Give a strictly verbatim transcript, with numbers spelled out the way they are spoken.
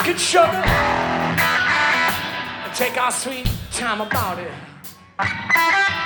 and sugar and take our sweet time about it.